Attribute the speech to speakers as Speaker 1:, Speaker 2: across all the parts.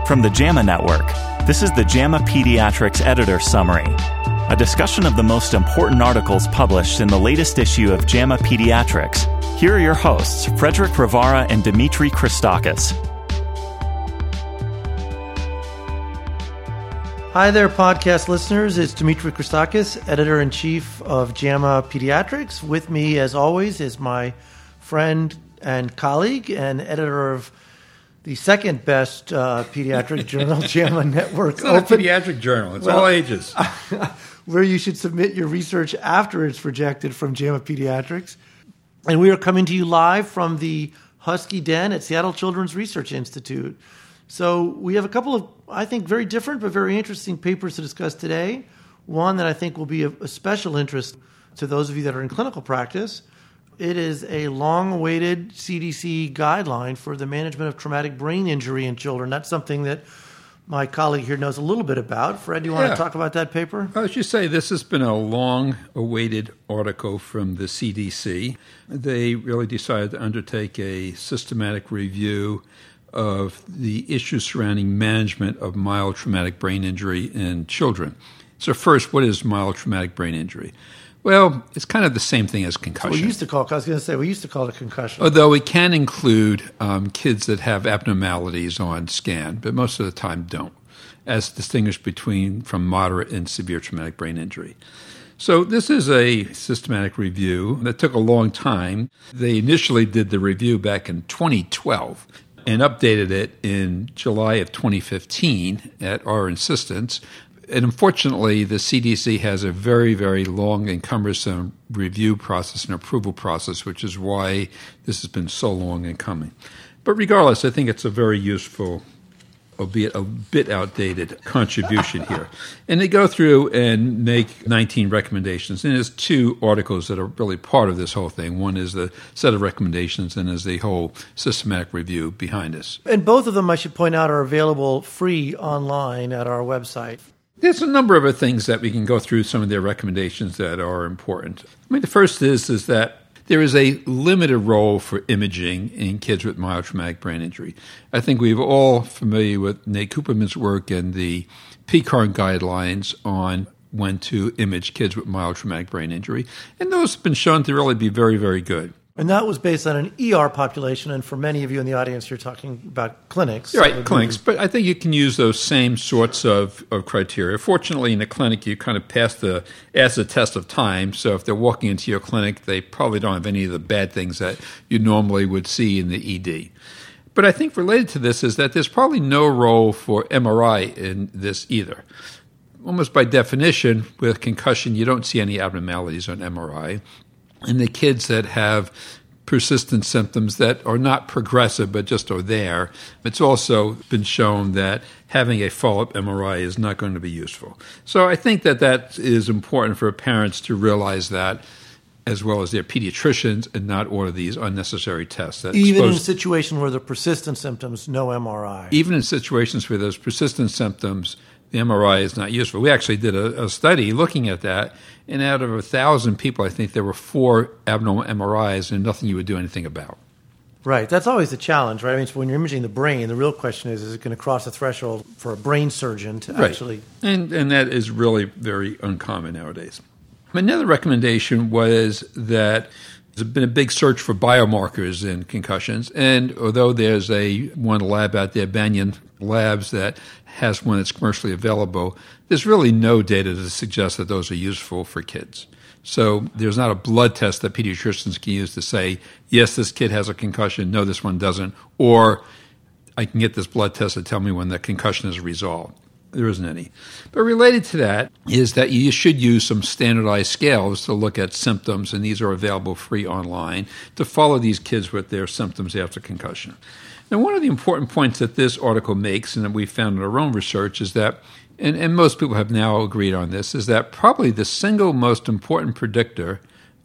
Speaker 1: From the JAMA Network, this is the JAMA Pediatrics Editor Summary, a discussion of the most important articles published in the latest issue of JAMA Pediatrics. Here are your hosts, Frederick Rivara and Dimitri Christakis.
Speaker 2: Hi there, podcast listeners. It's Dimitri Christakis, Editor-in-Chief of JAMA Pediatrics. With me, as always, is my friend and colleague and editor of the second best pediatric journal, JAMA Network.
Speaker 3: It's not a pediatric journal. It's all ages.
Speaker 2: Where you should submit your research after it's rejected from JAMA Pediatrics. And we are coming to you live from the Husky Den at Seattle Children's Research Institute. So we have a couple of, I think, very different but very interesting papers to discuss today. One that I think will be of special interest to those of you that are in clinical practice. It is a long-awaited CDC guideline for the management of traumatic brain injury in children. That's something that my colleague here knows a little bit about. Fred, do you want to talk about that paper?
Speaker 3: Well, as you say, this has been a long-awaited article from the CDC. They really decided to undertake a systematic review of the issues surrounding management of mild traumatic brain injury in children. So first, what is mild traumatic brain injury? Well, it's kind of the same thing as concussion.
Speaker 2: We used to call it a concussion.
Speaker 3: Although it can include kids that have abnormalities on scan, but most of the time don't, as distinguished from moderate and severe traumatic brain injury. So this is a systematic review that took a long time. They initially did the review back in 2012 and updated it in July of 2015 at our insistence. And unfortunately, the CDC has a very, very long and cumbersome review process and approval process, which is why this has been so long in coming. But regardless, I think it's a very useful, albeit a bit outdated, contribution here. And they go through and make 19 recommendations. And there's two articles that are really part of this whole thing. One is the set of recommendations and is the whole systematic review behind us.
Speaker 2: And both of them, I should point out, are available free online at our website.
Speaker 3: There's a number of things that we can go through, some of their recommendations that are important. I mean, the first is that there is a limited role for imaging in kids with mild traumatic brain injury. I think we're all familiar with Nate Cooperman's work and the PCARN guidelines on when to image kids with mild traumatic brain injury, and those have been shown to really be very, very good.
Speaker 2: And that was based on an ER population, and for many of you in the audience, you're talking about clinics.
Speaker 3: Right, clinics. But I think you can use those same sorts of criteria. Fortunately, in a clinic, you kind of pass the test of time. So if they're walking into your clinic, they probably don't have any of the bad things that you normally would see in the ED. But I think related to this is that there's probably no role for MRI in this either. Almost by definition, with concussion, you don't see any abnormalities on MRI. And the kids that have persistent symptoms that are not progressive but just are there, it's also been shown that having a follow-up MRI is not going to be useful. So I think that is important for parents to realize that, as well as their pediatricians, and not order these unnecessary tests.
Speaker 2: Even in a situation where the persistent symptoms, no MRI.
Speaker 3: Even in situations where those persistent symptoms, the MRI is not useful. We actually did a study looking at that, and out of 1,000 people, I think there were 4 abnormal MRIs and nothing you would do anything about.
Speaker 2: Right. That's always the challenge, right? I mean, so when you're imaging the brain, the real question is it going to cross a threshold for a brain surgeon to actually...
Speaker 3: And that is really very uncommon nowadays. Another recommendation was that there's been a big search for biomarkers in concussions, and although there's one lab out there, Banyan Labs, that has one that's commercially available, there's really no data to suggest that those are useful for kids. So there's not a blood test that pediatricians can use to say, yes, this kid has a concussion, no, this one doesn't, or I can get this blood test to tell me when the concussion is resolved. There isn't any. But related to that is that you should use some standardized scales to look at symptoms, and these are available free online, to follow these kids with their symptoms after concussion. Now, one of the important points that this article makes, and that we found in our own research, is that, and most people have now agreed on this, is that probably the single most important predictor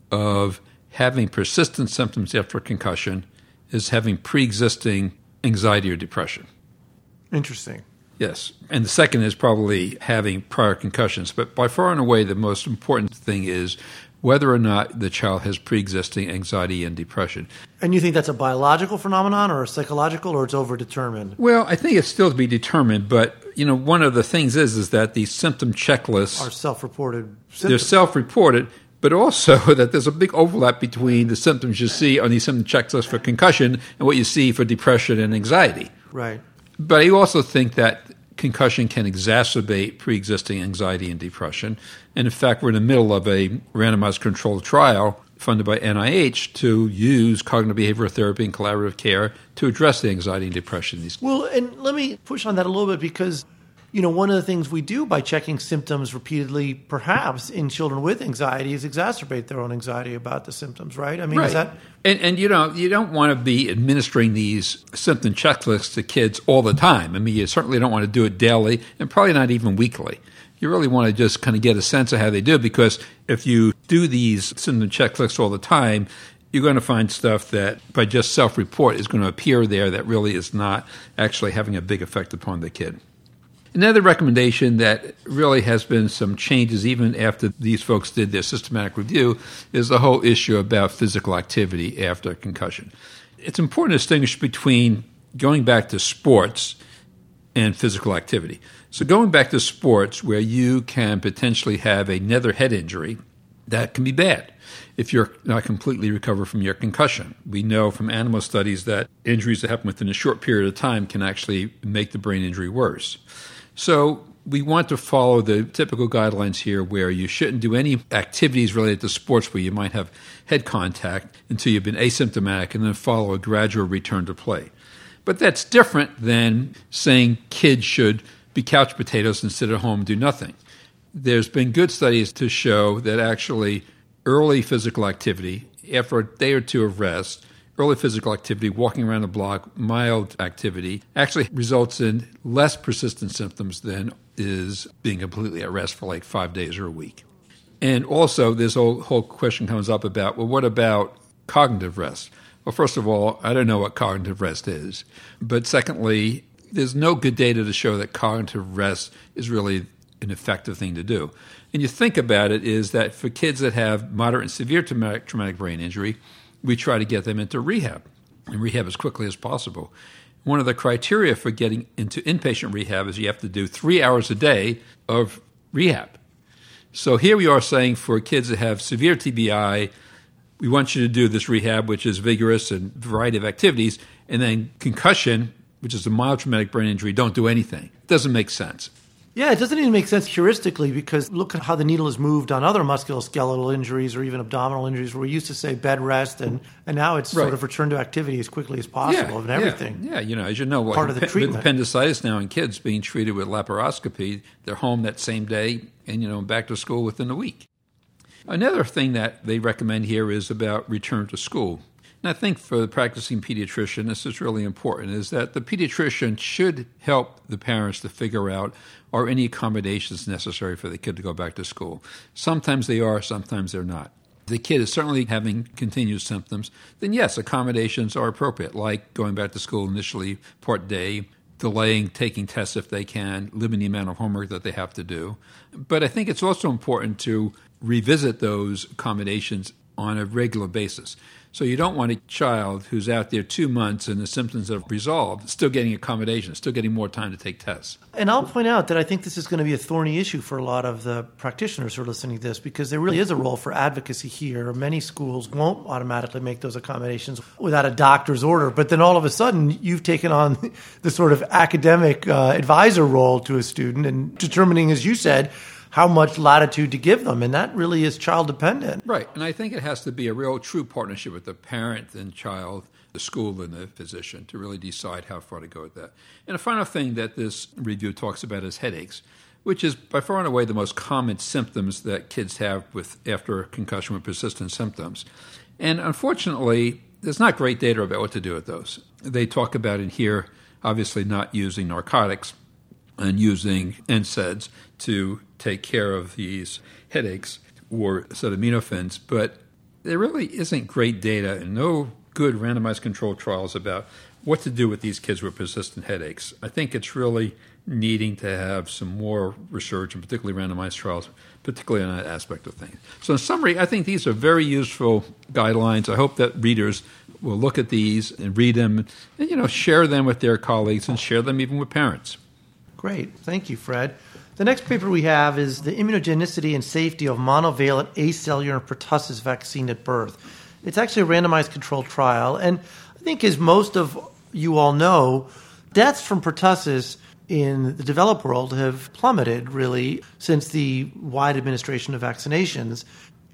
Speaker 3: of having persistent symptoms after a concussion is having pre-existing anxiety or depression.
Speaker 2: Interesting.
Speaker 3: Yes. And the second is probably having prior concussions. But by far and away, the most important thing is whether or not the child has pre-existing anxiety and depression.
Speaker 2: And you think that's a biological phenomenon or a psychological, or it's overdetermined?
Speaker 3: Well, I think it's still to be determined, but one of the things is that these symptom checklists
Speaker 2: Are self-reported symptoms.
Speaker 3: they're self-reported, but also that there's a big overlap between the symptoms you see on these symptom checklists for concussion and what you see for depression and anxiety.
Speaker 2: Right.
Speaker 3: But I also think that concussion can exacerbate pre-existing anxiety and depression. And in fact, we're in the middle of a randomized controlled trial funded by NIH to use cognitive behavioral therapy and collaborative care to address the anxiety and depression.
Speaker 2: Well, and let me push on that a little bit because, one of the things we do by checking symptoms repeatedly, perhaps in children with anxiety, is exacerbate their own anxiety about the symptoms, right? I mean,
Speaker 3: right.
Speaker 2: Is that...
Speaker 3: And you don't want to be administering these symptom checklists to kids all the time. I mean, you certainly don't want to do it daily and probably not even weekly. You really want to just kind of get a sense of how they do, because if you do these symptom checklists all the time, you're going to find stuff that by just self-report is going to appear there that really is not actually having a big effect upon the kid. Another recommendation that really has been some changes even after these folks did their systematic review is the whole issue about physical activity after concussion. It's important to distinguish between going back to sports and physical activity. So going back to sports where you can potentially have another head injury, that can be bad if you're not completely recovered from your concussion. We know from animal studies that injuries that happen within a short period of time can actually make the brain injury worse. So we want to follow the typical guidelines here where you shouldn't do any activities related to sports where you might have head contact until you've been asymptomatic, and then follow a gradual return to play. But that's different than saying kids should be couch potatoes and sit at home and do nothing. There's been good studies to show that actually early physical activity, after a day or two of rest, early physical activity, walking around the block, mild activity, actually results in less persistent symptoms than is being completely at rest for like 5 days or a week. And also, this whole question comes up about, well, what about cognitive rest? Well, first of all, I don't know what cognitive rest is. But secondly, there's no good data to show that cognitive rest is really an effective thing to do. And you think about it is that for kids that have moderate and severe traumatic brain injury, we try to get them into rehab, and rehab as quickly as possible. One of the criteria for getting into inpatient rehab is you have to do 3 hours a day of rehab. So here we are saying for kids that have severe TBI, we want you to do this rehab, which is vigorous and variety of activities, and then concussion, which is a mild traumatic brain injury, don't do anything. It doesn't make sense.
Speaker 2: Yeah, it doesn't even make sense heuristically, because look at how the needle has moved on other musculoskeletal injuries or even abdominal injuries, where we used to say bed rest, and now it's sort of return to activity as quickly as possible and everything.
Speaker 3: Yeah, as you know,
Speaker 2: part of the treatment.
Speaker 3: With appendicitis now in kids being treated with laparoscopy, they're home that same day and, back to school within a week. Another thing that they recommend here is about return to school. And I think for the practicing pediatrician, this is really important, is that the pediatrician should help the parents to figure out are any accommodations necessary for the kid to go back to school. Sometimes they are, sometimes they're not. If the kid is certainly having continuous symptoms, then yes, accommodations are appropriate, like going back to school initially part day, delaying taking tests if they can, limiting the amount of homework that they have to do. But I think it's also important to revisit those accommodations on a regular basis. So you don't want a child who's out there 2 months and the symptoms have resolved, still getting accommodations, still getting more time to take tests.
Speaker 2: And I'll point out that I think this is going to be a thorny issue for a lot of the practitioners who are listening to this, because there really is a role for advocacy here. Many schools won't automatically make those accommodations without a doctor's order, but then all of a sudden you've taken on the sort of academic advisor role to a student and determining, as you said, how much latitude to give them, and that really is child dependent.
Speaker 3: Right, and I think it has to be a real true partnership with the parent and child, the school and the physician to really decide how far to go with that. And a final thing that this review talks about is headaches, which is by far and away the most common symptoms that kids have after concussion with persistent symptoms. And unfortunately, there's not great data about what to do with those. They talk about in here, obviously not using narcotics and using NSAIDs to take care of these headaches or acetaminophen, but there really isn't great data and no good randomized controlled trials about what to do with these kids with persistent headaches. I think it's really needing to have some more research, and particularly randomized trials, particularly on that aspect of things. So in summary, I think these are very useful guidelines. I hope that readers will look at these and read them and, share them with their colleagues and share them even with parents.
Speaker 2: Great. Thank you, Fred. The next paper we have is the immunogenicity and safety of monovalent acellular pertussis vaccine at birth. It's actually a randomized controlled trial. And I think, as most of you all know, deaths from pertussis in the developed world have plummeted, really, since the wide administration of vaccinations.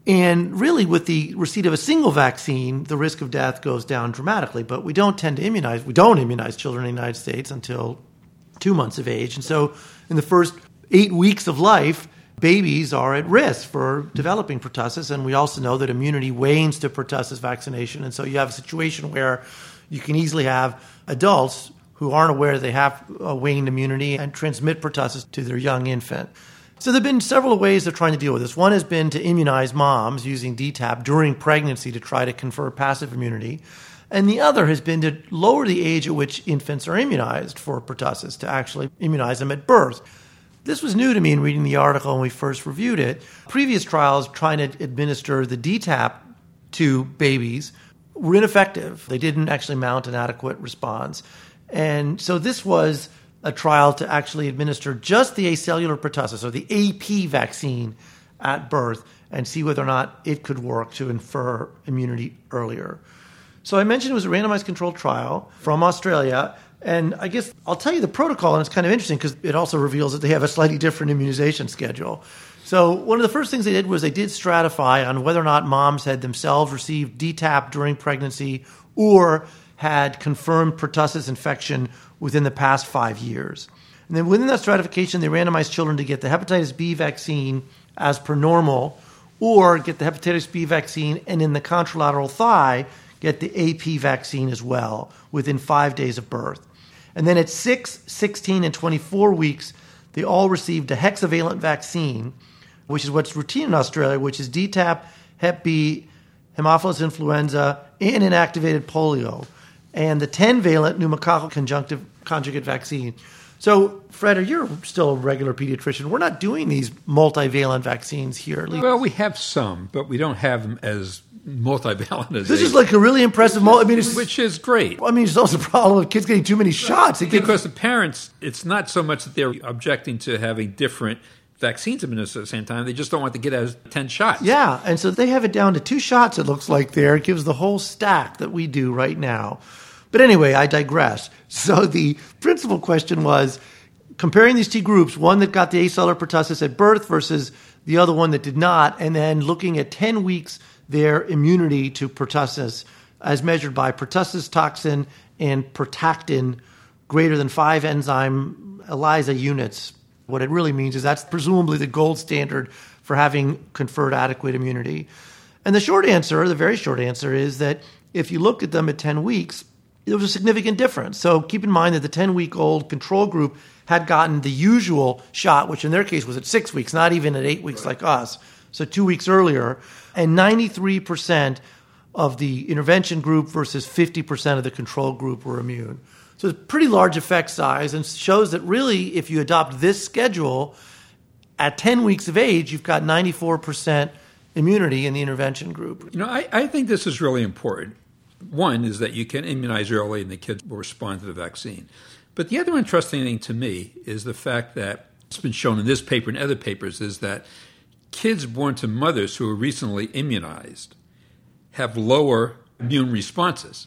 Speaker 2: And really, with the receipt of a single vaccine, the risk of death goes down dramatically. But we don't immunize children in the United States until 2 months of age. And so in the first 8 weeks of life, babies are at risk for developing pertussis. And we also know that immunity wanes to pertussis vaccination. And so you have a situation where you can easily have adults who aren't aware they have a waned immunity and transmit pertussis to their young infant. So there have been several ways of trying to deal with this. One has been to immunize moms using DTaP during pregnancy to try to confer passive immunity. And the other has been to lower the age at which infants are immunized for pertussis, to actually immunize them at birth. This was new to me in reading the article when we first reviewed it. Previous trials trying to administer the DTaP to babies were ineffective. They didn't actually mount an adequate response. And so this was a trial to actually administer just the acellular pertussis, or the AP vaccine, at birth and see whether or not it could work to infer immunity earlier. So I mentioned it was a randomized controlled trial from Australia. And I guess I'll tell you the protocol, and it's kind of interesting because it also reveals that they have a slightly different immunization schedule. So one of the first things they did was they did stratify on whether or not moms had themselves received DTaP during pregnancy or had confirmed pertussis infection within the past 5 years. And then within that stratification, they randomized children to get the hepatitis B vaccine as per normal, or get the hepatitis B vaccine and in the contralateral thigh, get the AP vaccine as well within 5 days of birth. And then at 6, 16, and 24 weeks, they all received a hexavalent vaccine, which is what's routine in Australia, which is DTaP, Hep B, Haemophilus influenza, and inactivated polio, and the 10-valent pneumococcal conjugate vaccine. So, Fred, you're still a regular pediatrician. We're not doing these multivalent vaccines here.
Speaker 3: Well, we have some, but we don't have them as multivalent as
Speaker 2: this is like a really impressive
Speaker 3: which is great.
Speaker 2: I mean, it's also a problem of kids getting too many shots.
Speaker 3: Because the parents, it's not so much that they're objecting to having different vaccines administered at the same time. They just don't want the kid to have 10 shots.
Speaker 2: Yeah, and so they have it down to 2 shots, it looks like there. It gives the whole stack that we do right now. But anyway, I digress. So the principal question was comparing these two groups, one that got the acellular pertussis at birth versus the other one that did not, and then looking at 10 weeks their immunity to pertussis as measured by pertussis toxin and pertactin greater than 5 enzyme ELISA units. What it really means is that's presumably the gold standard for having conferred adequate immunity. And the short answer, the very short answer, is that if you looked at them at 10 weeks, there was a significant difference. So keep in mind that the 10-week-old control group had gotten the usual shot, which in their case was at 6 weeks, not even at 8 weeks like us. So 2 weeks earlier, and 93% of the intervention group versus 50% of the control group were immune. So it's a pretty large effect size and shows that really if you adopt this schedule, at 10 weeks of age, you've got 94% immunity in the intervention group.
Speaker 3: I think this is really important. One is that you can immunize early and the kids will respond to the vaccine. But the other interesting thing to me is the fact that it's been shown in this paper and other papers is that kids born to mothers who are recently immunized have lower immune responses.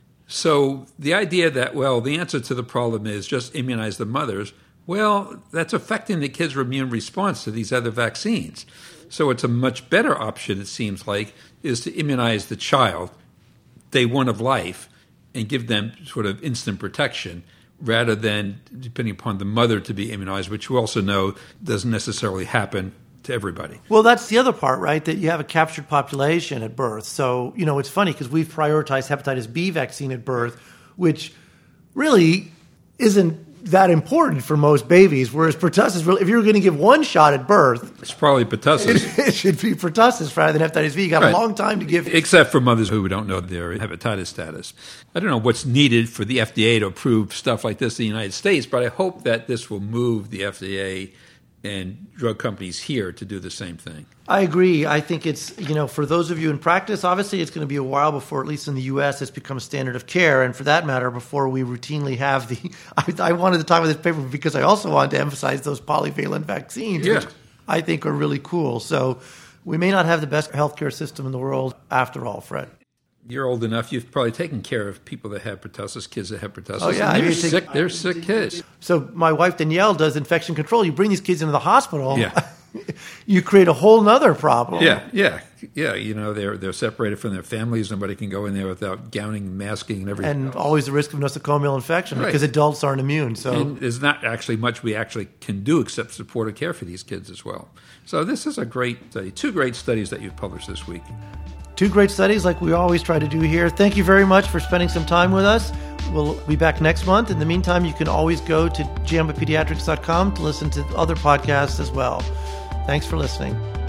Speaker 3: So the idea that, the answer to the problem is just immunize the mothers, that's affecting the kid's immune response to these other vaccines. So it's a much better option, it seems like, is to immunize the child day one of life and give them sort of instant protection rather than depending upon the mother to be immunized, which we also know doesn't necessarily happen to everybody.
Speaker 2: Well, that's the other part, right, that you have a captured population at birth. So, it's funny because we've prioritized hepatitis B vaccine at birth, which really isn't that important for most babies, whereas pertussis, really, if you were going to give one shot at birth,
Speaker 3: it's probably pertussis.
Speaker 2: It should be pertussis rather than hepatitis B. You got
Speaker 3: Right.
Speaker 2: a long time to give.
Speaker 3: Except for mothers who don't know their hepatitis status. I don't know what's needed for the FDA to approve stuff like this in the United States, but I hope that this will move the FDA and drug companies here to do the same thing.
Speaker 2: I agree. I think it's, for those of you in practice, obviously it's going to be a while before, at least in the U.S., it's become a standard of care. And for that matter, before we routinely have I wanted to talk about this paper because I also wanted to emphasize those polyvalent vaccines, which I think are really cool. So we may not have the best healthcare system in the world after all, Fred.
Speaker 3: You're old enough. You've probably taken care of people that have pertussis, kids that have pertussis.
Speaker 2: Oh, yeah.
Speaker 3: They're sick kids.
Speaker 2: So my wife, Danielle, does infection control. You bring these kids into the hospital,
Speaker 3: Yeah.
Speaker 2: you create a whole nother problem.
Speaker 3: Yeah. They're separated from their families. Nobody can go in there without gowning, masking, and everything.
Speaker 2: And always the risk of nosocomial infection
Speaker 3: Right.
Speaker 2: because adults aren't immune. So
Speaker 3: And there's not actually much we actually can do except supportive care for these kids as well. So this is a great study. 2 great studies that you've published this week.
Speaker 2: 2 great studies like we always try to do here. Thank you very much for spending some time with us. We'll be back next month. In the meantime, you can always go to JAMAPediatrics.com to listen to other podcasts as well. Thanks for listening.